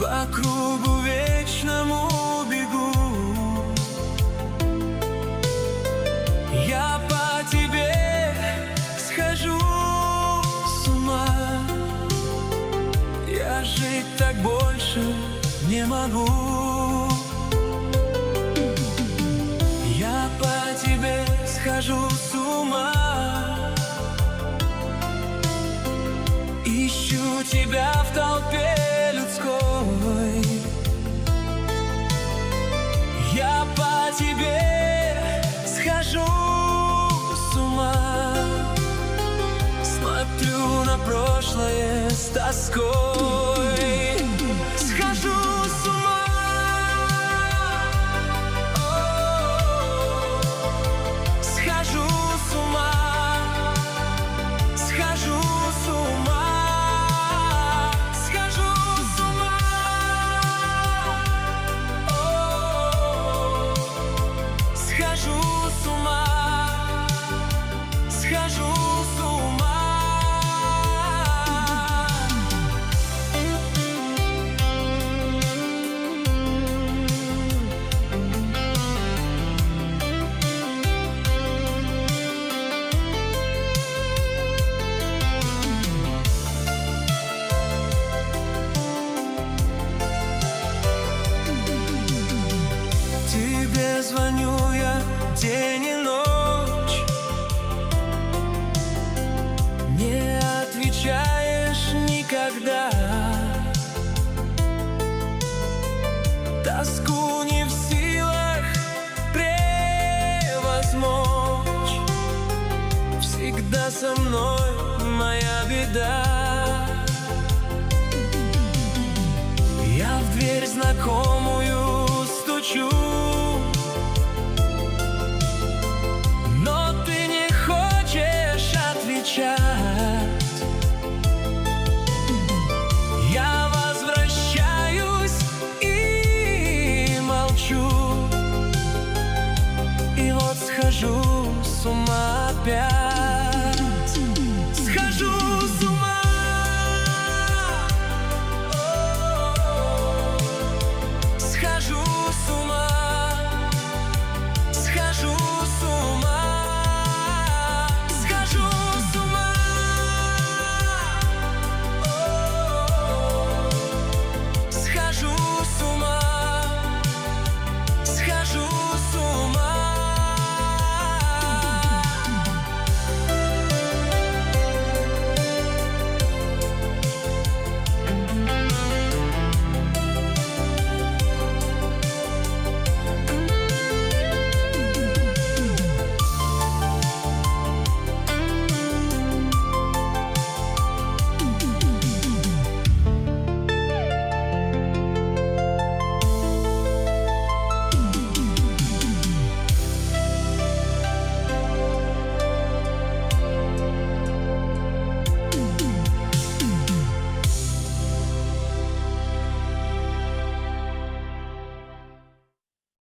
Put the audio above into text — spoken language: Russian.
по кругу вечному бегу. Я по тебе схожу с ума. Я жить так больше не могу. Я по тебе схожу с ума. Ищу тебя в толпе людской. Я по тебе схожу с ума. Смотрю на прошлое с тоской. Схожу с ума. Схожу с ума. Схожу с ума. Схожу с ума, схожу с ума. Тебе звоню я день и ночь, не отвечаешь никогда. Тоску не в силах превозмочь. Всегда со мной моя беда. Я в дверь знакомую стучу.